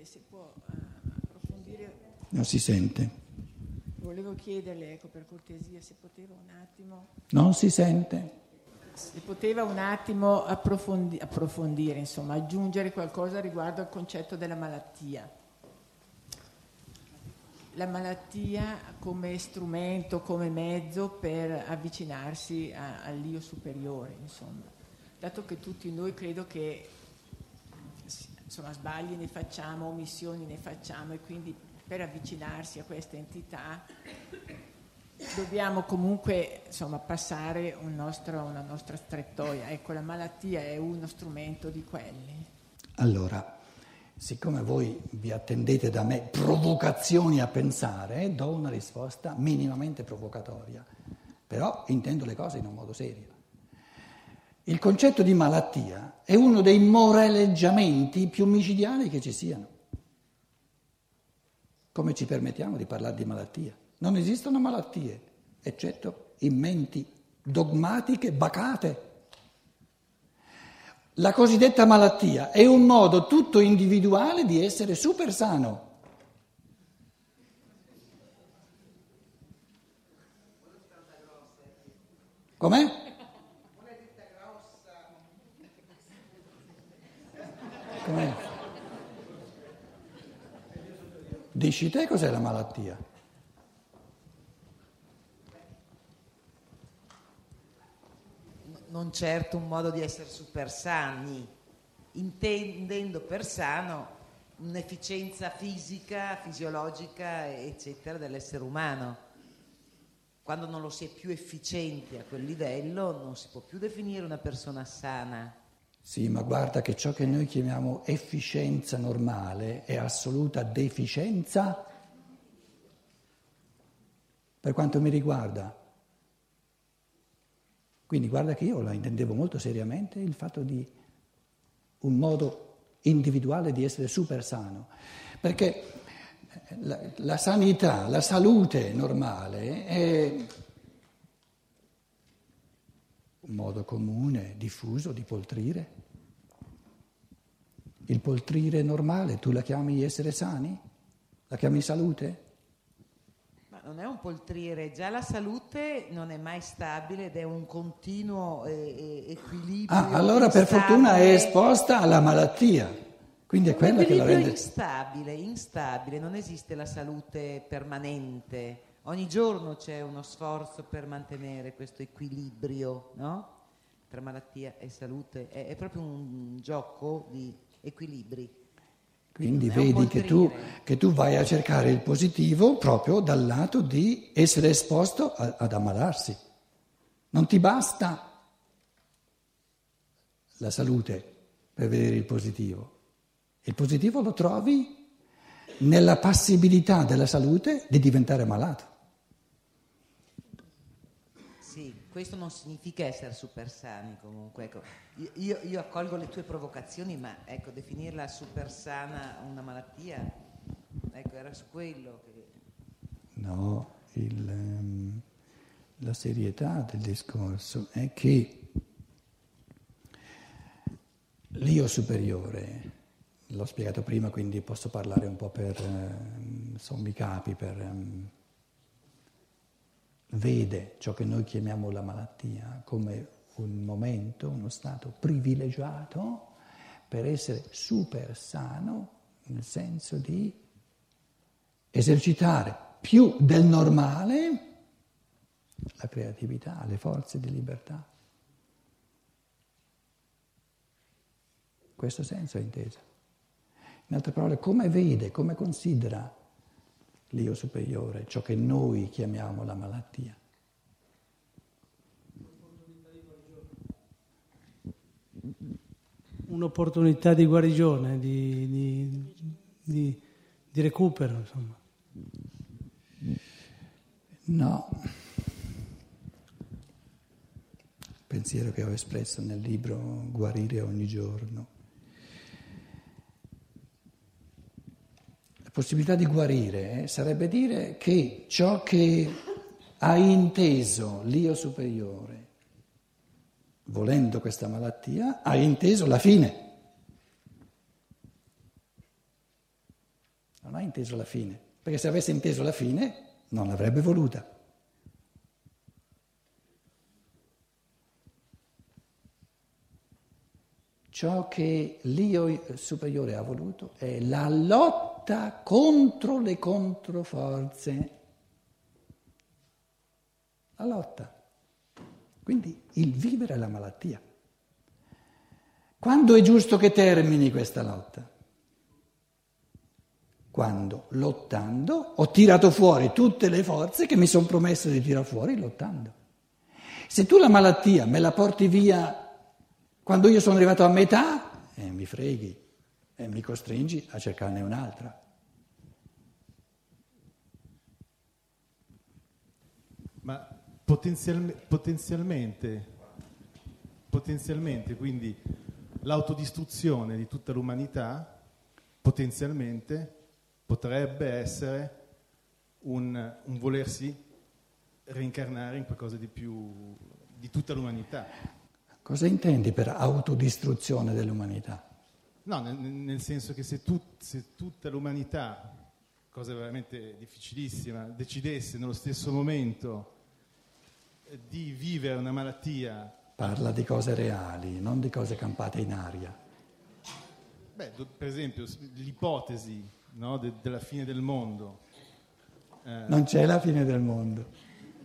se si può approfondire. Non si sente. Volevo chiederle, ecco, per cortesia, se poteva un attimo. Non si sente. Se poteva un attimo approfondire, insomma, aggiungere qualcosa riguardo al concetto della malattia. La malattia come strumento, come mezzo per avvicinarsi all'io superiore, insomma. Dato che tutti noi credo che, insomma, sbagli ne facciamo, omissioni ne facciamo, e quindi per avvicinarsi a questa entità dobbiamo comunque, insomma, passare una nostra strettoia. Ecco, la malattia è uno strumento di quelli. Allora, siccome voi vi attendete da me provocazioni a pensare, do una risposta minimamente provocatoria, però intendo le cose in un modo serio. Il concetto di malattia è uno dei moraleggiamenti più micidiali che ci siano. Come ci permettiamo di parlare di malattia? Non esistono malattie, eccetto in menti dogmatiche, bacate. La cosiddetta malattia è un modo tutto individuale di essere super sano. Com'è? Com'è? Dici te cos'è la malattia? Non certo un modo di essere super sani, intendendo per sano un'efficienza fisica, fisiologica, eccetera, dell'essere umano. Quando non lo si è più efficienti a quel livello, non si può più definire una persona sana. Sì, ma guarda che ciò che noi chiamiamo efficienza normale è assoluta deficienza per quanto mi riguarda. Quindi guarda che io la intendevo molto seriamente il fatto di un modo individuale di essere super sano, perché la sanità, la salute normale è un modo comune, diffuso di poltrire. Il poltrire normale, tu la chiami essere sani? La chiami salute? Ma non è un poltrire, già la salute non è mai stabile ed è un continuo equilibrio. Allora per fortuna è esposta alla malattia, quindi è quella che la rende instabile, non esiste la salute permanente. Ogni giorno c'è uno sforzo per mantenere questo equilibrio, no? Tra malattia e salute, è proprio un gioco di equilibri. Quindi vedi che tu vai a cercare il positivo proprio dal lato di essere esposto ad ammalarsi. Non ti basta la salute per vedere il positivo. Il positivo lo trovi nella passibilità della salute di diventare malato. Sì, questo non significa essere super sani comunque. Ecco, io accolgo le tue provocazioni, ma ecco, definirla super sana una malattia, ecco, era su quello che... No, la serietà del discorso è che l'io superiore, l'ho spiegato prima, quindi posso parlare un po' per sommicapi, vede ciò che noi chiamiamo la malattia come un momento, uno stato privilegiato per essere super sano, nel senso di esercitare più del normale la creatività, le forze di libertà. Questo senso è inteso. In altre parole, come vede, come considera l'io superiore, ciò che noi chiamiamo la malattia. Un'opportunità di guarigione, di recupero, insomma. No. Pensiero che ho espresso nel libro Guarire ogni giorno. La possibilità di guarire sarebbe dire che ciò che ha inteso l'io superiore, volendo questa malattia, ha inteso la fine. ha inteso la fine, perché se avesse inteso la fine non l'avrebbe voluta. Ciò che l'io superiore ha voluto è la lotta contro le controforze. La lotta. Quindi il vivere la malattia. Quando è giusto che termini questa lotta? Quando, lottando, ho tirato fuori tutte le forze che mi sono promesso di tirar fuori lottando. Se tu la malattia me la porti via quando io sono arrivato a metà, mi freghi e mi costringi a cercarne un'altra. Ma potenzialmente, quindi l'autodistruzione di tutta l'umanità, potenzialmente potrebbe essere un volersi reincarnare in qualcosa di più di tutta l'umanità. Cosa intendi per autodistruzione dell'umanità? No, nel senso che se tutta l'umanità, cosa veramente difficilissima, decidesse nello stesso momento di vivere una malattia... Parla di cose reali, non di cose campate in aria. Beh, per esempio, l'ipotesi, no, della fine del mondo. Non c'è la fine del mondo.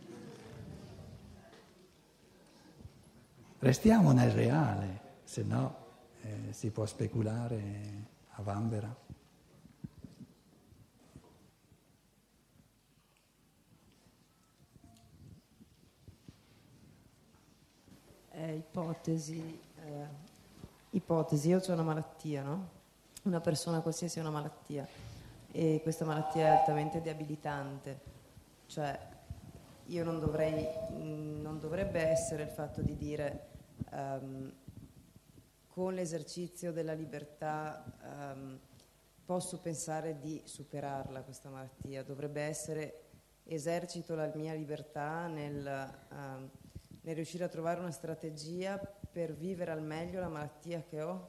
Restiamo nel reale, se no si può speculare a vanvera. Ipotesi, io ho una malattia, no? Una persona qualsiasi ha una malattia e questa malattia è altamente debilitante, cioè io non dovrebbe essere il fatto di dire con l'esercizio della libertà posso pensare di superarla questa malattia, dovrebbe essere esercito la mia libertà nel riuscire a trovare una strategia per vivere al meglio la malattia che ho.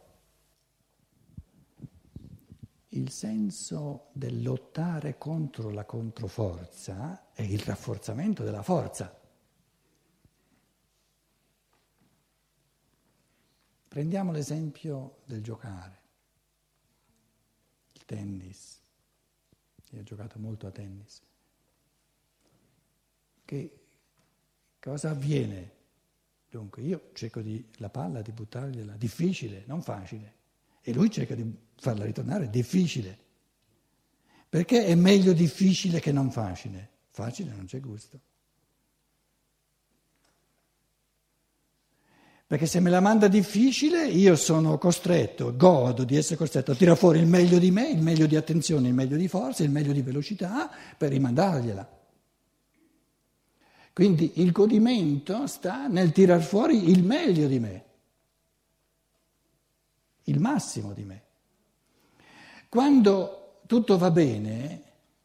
Il senso del lottare contro la controforza è il rafforzamento della forza. Prendiamo l'esempio del giocare, il tennis. Io ho giocato molto a tennis. Che cosa avviene? Dunque io cerco la palla di buttargliela, difficile, non facile, e lui cerca di farla ritornare, difficile. Perché è meglio difficile che non facile? Facile non c'è gusto. Perché se me la manda difficile io sono costretto, godo di essere costretto a tirare fuori il meglio di me, il meglio di attenzione, il meglio di forza, il meglio di velocità per rimandargliela. Quindi il godimento sta nel tirar fuori il meglio di me, il massimo di me. Quando tutto va bene,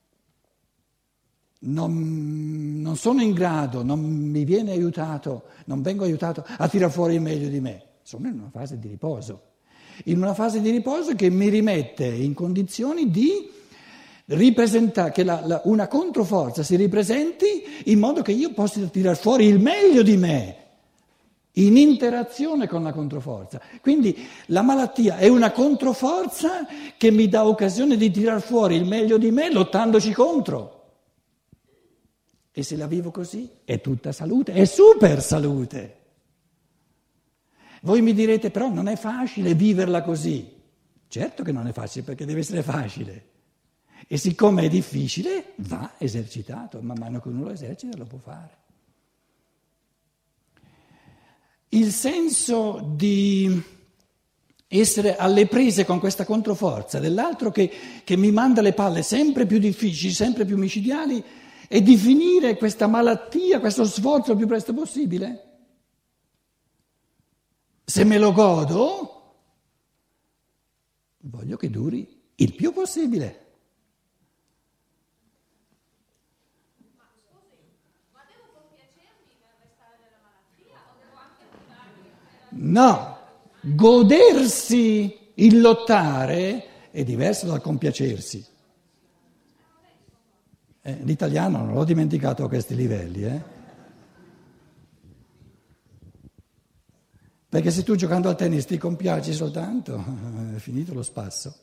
non sono in grado, non mi viene aiutato, non vengo aiutato a tirar fuori il meglio di me. Sono in una fase di riposo. In una fase di riposo che mi rimette in condizioni di ripresentare, che una controforza si ripresenti in modo che io possa tirar fuori il meglio di me in interazione con la controforza. Quindi la malattia è una controforza che mi dà occasione di tirar fuori il meglio di me lottandoci contro. E se la vivo così è tutta salute, è super salute. Voi mi direte però non è facile viverla così. Certo che non è facile perché deve essere facile. E siccome è difficile va esercitato, man mano che uno lo esercita lo può fare. Il senso di essere alle prese con questa controforza dell'altro che mi manda le palle sempre più difficili, sempre più micidiali, e di finire questa malattia, questo sforzo il più presto possibile. Se me lo godo, voglio che duri il più possibile. Ma scusi, ma devo compiacermi nel restare nella malattia o devo anche lottarmi? No, godersi il lottare è diverso dal compiacersi. L'italiano non l'ho dimenticato a questi livelli, Perché se tu giocando al tennis ti compiaci soltanto, è finito lo spasso.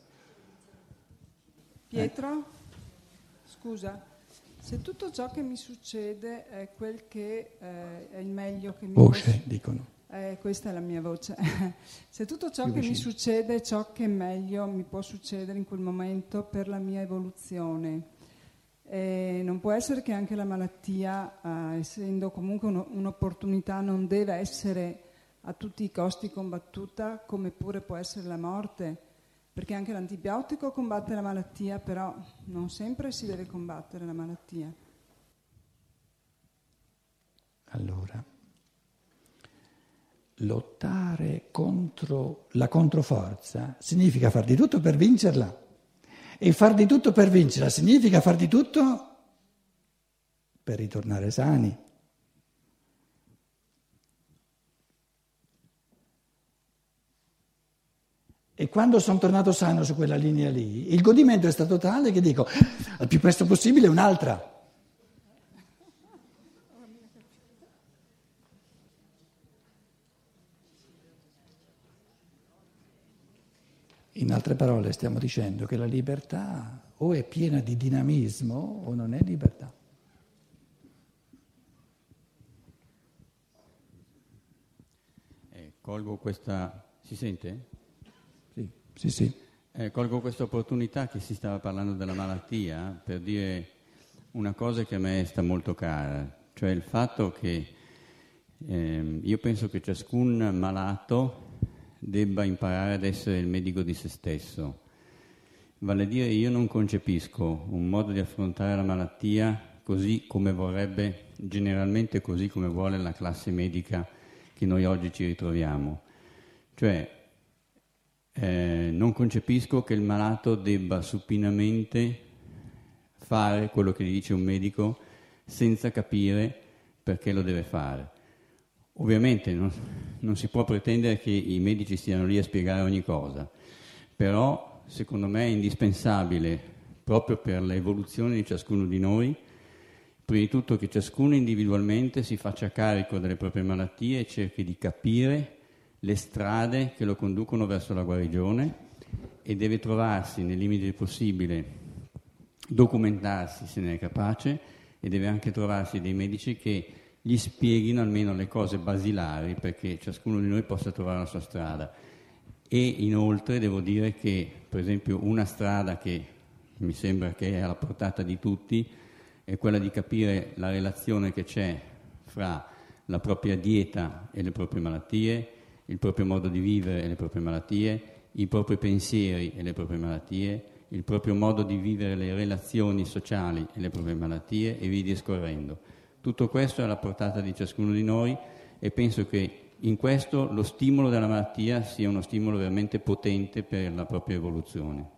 Pietro, scusa, se tutto ciò che mi succede è quel che è il meglio che mi Voce, dicono. Questa è la mia voce. Se tutto ciò Più che mi vicino. succede è ciò che meglio mi può succedere in quel momento per la mia evoluzione, non può essere che anche la malattia, essendo comunque un'opportunità, non deve essere a tutti i costi combattuta, come pure può essere la morte, perché anche l'antibiotico combatte la malattia, però non sempre si deve combattere la malattia. Allora, lottare contro la controforza significa far di tutto per vincerla, e far di tutto per vincerla significa far di tutto per ritornare sani. E quando sono tornato sano su quella linea lì, il godimento è stato tale che dico, al più presto possibile un'altra. In altre parole stiamo dicendo che la libertà o è piena di dinamismo o non è libertà. Colgo questa... Si sente? Sì. Colgo questa opportunità che si stava parlando della malattia per dire una cosa che a me sta molto cara, cioè il fatto che io penso che ciascun malato debba imparare ad essere il medico di se stesso. Vale a dire, io non concepisco un modo di affrontare la malattia così come vorrebbe, generalmente così come vuole la classe medica che noi oggi ci ritroviamo. Cioè, non concepisco che il malato debba supinamente fare quello che gli dice un medico senza capire perché lo deve fare. Ovviamente non si può pretendere che i medici stiano lì a spiegare ogni cosa, però secondo me è indispensabile, proprio per l'evoluzione di ciascuno di noi, prima di tutto che ciascuno individualmente si faccia carico delle proprie malattie e cerchi di capire le strade che lo conducono verso la guarigione e deve trovarsi, nei limiti del possibile, documentarsi se ne è capace, e deve anche trovarsi dei medici che gli spieghino almeno le cose basilari perché ciascuno di noi possa trovare la sua strada. E inoltre devo dire che, per esempio, una strada che mi sembra che è alla portata di tutti è quella di capire la relazione che c'è fra la propria dieta e le proprie malattie, il proprio modo di vivere e le proprie malattie, i propri pensieri e le proprie malattie, il proprio modo di vivere le relazioni sociali e le proprie malattie, e via discorrendo. Tutto questo è alla portata di ciascuno di noi e penso che in questo lo stimolo della malattia sia uno stimolo veramente potente per la propria evoluzione.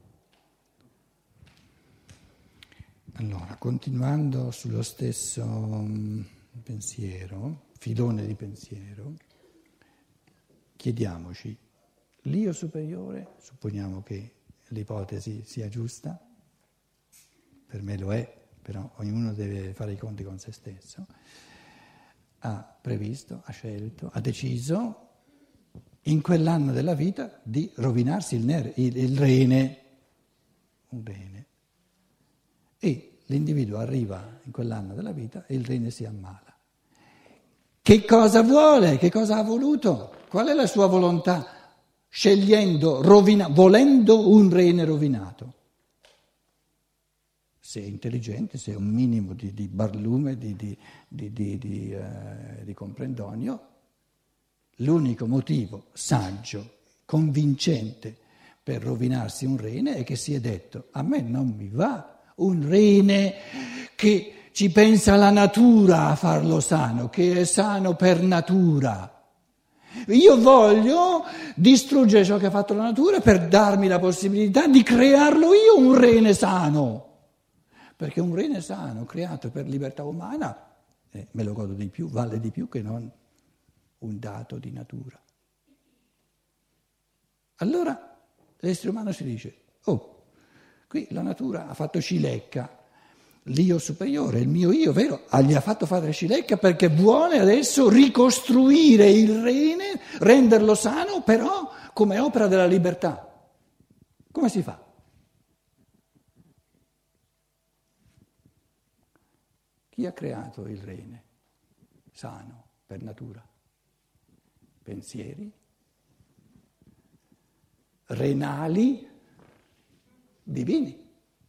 Allora, continuando sullo stesso pensiero, filone di pensiero, chiediamoci, l'io superiore, supponiamo che l'ipotesi sia giusta, per me lo è, però ognuno deve fare i conti con se stesso, ha previsto, ha scelto, ha deciso in quell'anno della vita di rovinarsi il rene, un rene. E l'individuo arriva in quell'anno della vita e il rene si ammala. Che vuole? Che cosa ha voluto? Qual è la sua volontà? Scegliendo, volendo un rene rovinato. Se è intelligente, se ha un minimo di barlume, di comprendonio, l'unico motivo saggio, convincente per rovinarsi un rene è che si è detto: a me non mi va un rene che ci pensa la natura a farlo sano, che è sano per natura. Io voglio distruggere ciò che ha fatto la natura per darmi la possibilità di crearlo io un rene sano. Perché un rene sano creato per libertà umana, me lo godo di più, vale di più che non un dato di natura. Allora l'essere umano si dice: oh, qui la natura ha fatto cilecca, l'io superiore, il mio io, vero? Gli ha fatto fare Scilecca perché vuole adesso ricostruire il rene, renderlo sano, però come opera della libertà. Come si fa? Chi ha creato il rene sano per natura? Pensieri renali divini.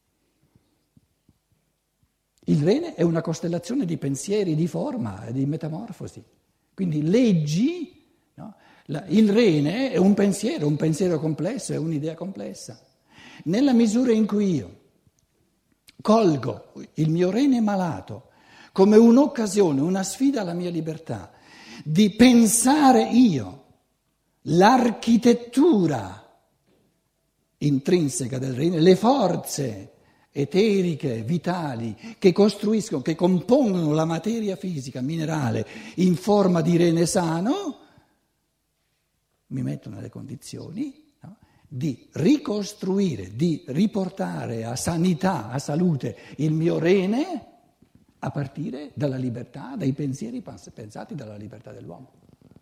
Il rene è una costellazione di pensieri, di forma, di metamorfosi. Quindi leggi, no? Il rene è un pensiero complesso, è un'idea complessa. Nella misura in cui io colgo il mio rene malato come un'occasione, una sfida alla mia libertà, di pensare io l'architettura intrinseca del rene, le forze eteriche, vitali, che costruiscono, che compongono la materia fisica, minerale, in forma di rene sano, mi mettono nelle condizioni, no, di ricostruire, di riportare a sanità, a salute il mio rene a partire dalla libertà, dai pensieri pensati dalla libertà dell'uomo.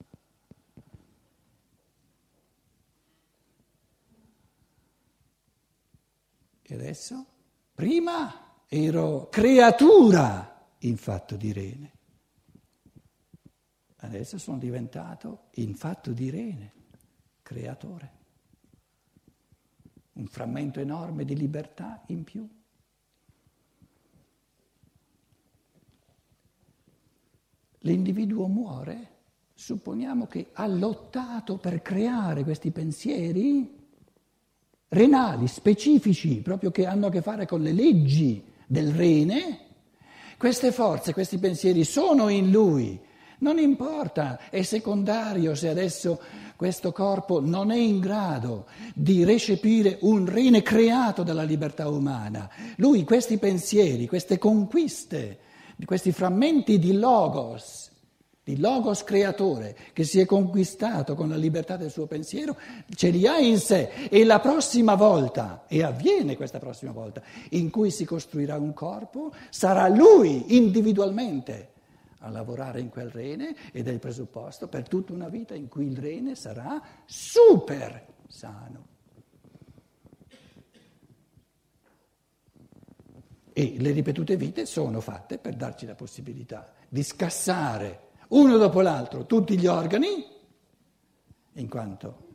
E adesso? Prima ero creatura in fatto di rene, adesso sono diventato in fatto di rene, creatore. Un frammento enorme di libertà in più. L'individuo muore, supponiamo che ha lottato per creare questi pensieri renali, specifici, proprio che hanno a che fare con le leggi del rene. Queste forze, questi pensieri sono in lui. Non importa, è secondario se adesso questo corpo non è in grado di recepire un rene creato dalla libertà umana. Lui questi pensieri, queste conquiste, questi frammenti di logos creatore che si è conquistato con la libertà del suo pensiero, ce li ha in sé e la prossima volta, e avviene questa prossima volta, in cui si costruirà un corpo, sarà lui individualmente a lavorare in quel rene ed è il presupposto per tutta una vita in cui il rene sarà super sano. E le ripetute vite sono fatte per darci la possibilità di scassare uno dopo l'altro tutti gli organi, in quanto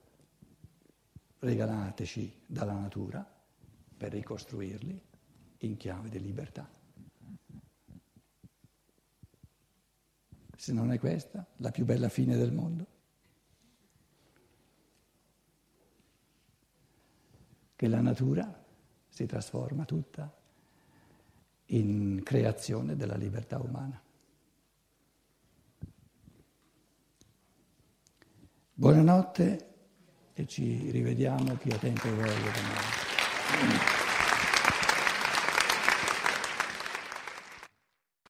regalateci dalla natura, per ricostruirli in chiave di libertà. Se non è questa la più bella fine del mondo? Che la natura si trasforma tutta in creazione della libertà umana. Buonanotte e ci rivediamo chi ha tempo e voglia domani.